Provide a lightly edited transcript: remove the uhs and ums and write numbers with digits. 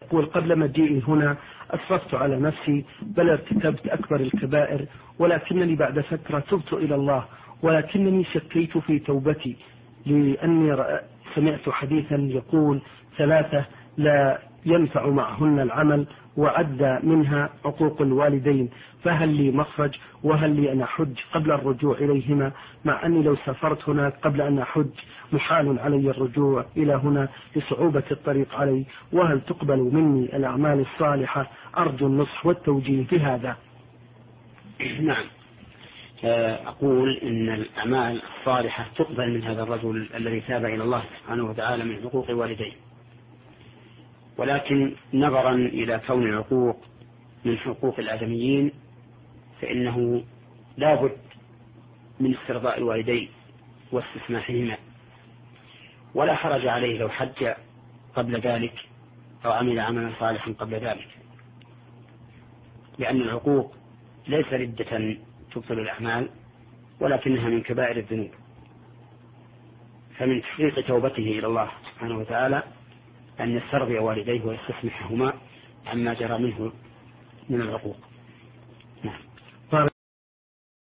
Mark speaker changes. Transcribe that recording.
Speaker 1: يقول قبل مجيئي هنا أسرفت على نفسي بل ارتكبت أكبر الكبائر، ولكنني بعد فترة تبت إلى الله، ولكنني شكيت في توبتي لأني سمعت حديثا يقول 3 لا ينفع معهن العمل، وعد منها عقوق الوالدين، فهل لي مخرج؟ وهل لي أن أحج قبل الرجوع إليهما، مع أني لو سافرت هناك قبل أن أحج محال علي الرجوع إلى هنا لصعوبة الطريق علي، وهل تقبل مني الأعمال الصالحة؟ أرجو النصح والتوجيه في هذا.
Speaker 2: نعم، أقول إن الأعمال الصالحة تقبل من هذا الرجل الذي تاب إلى الله سبحانه وتعالى من حقوق والديه، ولكن نظرا إلى كون العقوق من حقوق الآدميين فإنه لا بد من استرضاء الوالدين واستسماحهما، ولا حرج عليه لو حج قبل ذلك أو عمل عملا صالحا قبل ذلك، لأن العقوق ليس ردة تبطل الأعمال، ولكنها من كبائر الذنوب، فمن تحقيق توبته إلى الله سبحانه وتعالى أن يسترضي والديه ويستسمحهما عما جرى منه من العقوق.